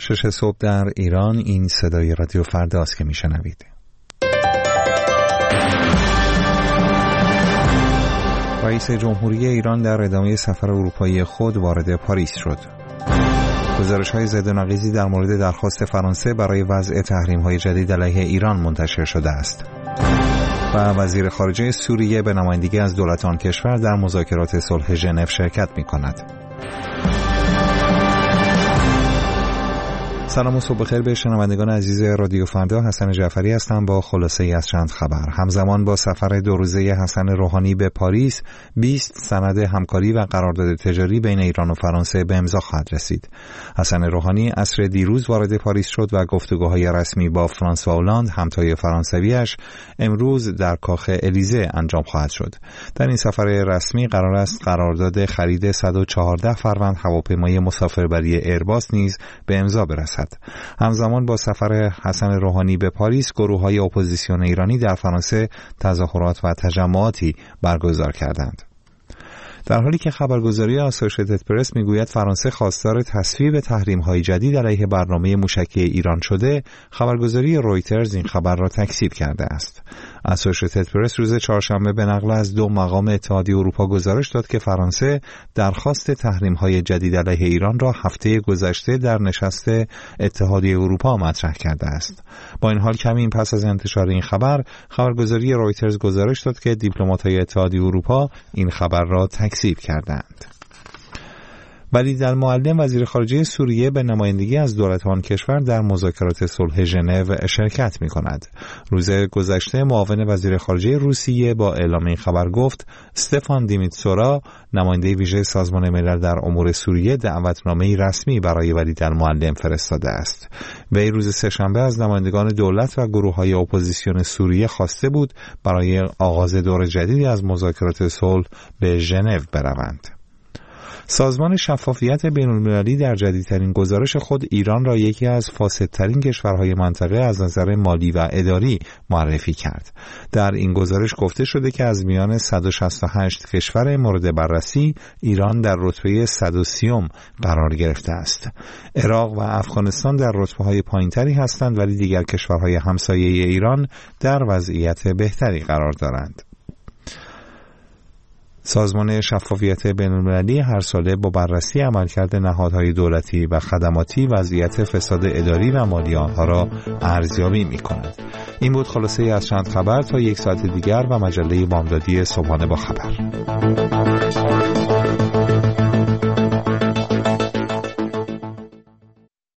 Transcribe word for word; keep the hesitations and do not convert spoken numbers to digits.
شش صبح در ایران. این صدای رادیو فردا است که میشنوید. رئیس جمهوری ایران در ادامه سفر اروپایی خود وارد پاریس شد. گزارش‌های ضد و نقیضی در مورد درخواست فرانسه برای وضع تحریم‌های جدید علیه ایران منتشر شده است. و وزیر خارجه سوریه به نمایندگی از دولت آن کشور در مذاکرات صلح ژنو شرکت می‌کند. سلام و صبح بخیر به شنوندگان عزیز رادیو فردا. حسن جعفری هستم با خلاصه ای از چند خبر. همزمان با سفر دو روزه حسن روحانی به پاریس، بیست سند همکاری و قرارداد تجاری بین ایران و فرانسه به امضا خواهد رسید. حسن روحانی عصر دیروز وارد پاریس شد و گفتگوهای رسمی با فرانسوا هولند همتای فرانسویش امروز در کاخ الیزه انجام خواهد شد. در این سفر رسمی قرار است قرارداد خرید صد و چهارده فروند هواپیمای مسافربری ایرباس نیز به امضا برسد. همزمان با سفر حسن روحانی به پاریس، گروه‌های اپوزیسیون ایرانی در فرانسه تظاهرات و تجمعاتی برگزار کردند. در حالی که خبرگزاری آسوشیتد پرس میگوید فرانسه خواستار تصویب تحریم‌های جدید علیه برنامه موشکی ایران شده، خبرگزاری رویترز این خبر را تکذیب کرده است. آسوشیتد پرس روز چهارشنبه به نقل از دو مقام اتحادیه اروپا گزارش داد که فرانسه درخواست تحریم‌های جدید علیه ایران را هفته گذشته در نشست اتحادیه اروپا مطرح کرده است. با این حال کمی پس از انتشار این خبر، خبرگزاری رویترز گزارش داد که دیپلمات‌های اتحادیه اروپا این خبر را تکذیب کردند. ولید-المعلم وزیر خارجه سوریه به نمایندگی از دولت آن کشور در مذاکرات صلح ژنو شرکت می‌کند. روز گذشته معاون وزیر خارجه روسیه با اعلام این خبر گفت استفان دیمیتسورا، نماینده ویژه سازمان ملل در امور سوریه، دعوتنامه‌ای رسمی برای ولید-المعلم فرستاده است. وی روز سه‌شنبه از نمایندگان دولت و گروه‌های اپوزیسیون سوریه خواسته بود برای آغاز دور جدیدی از مذاکرات صلح به ژنو بروند. سازمان شفافیت بین‌المللی در جدیدترین گزارش خود ایران را یکی از فاسدترین کشورهای منطقه از نظر مالی و اداری معرفی کرد. در این گزارش گفته شده که از میان صد و شصت و هشت کشور مورد بررسی، ایران در رتبه صد و سی قرار گرفته است. عراق و افغانستان در رتبه‌های پایین‌تری هستند، ولی دیگر کشورهای همسایه ایران در وضعیت بهتری قرار دارند. سازمان شفافیت بین‌المللی هر ساله با بررسی عملکرد نهادهای دولتی و خدماتی وضعیت فساد اداری و مالی آنها را ارزیابی می‌کند. این بود خلاصه از چند خبر. تا یک ساعت دیگر و مجله بامدادی صبحانه با خبر.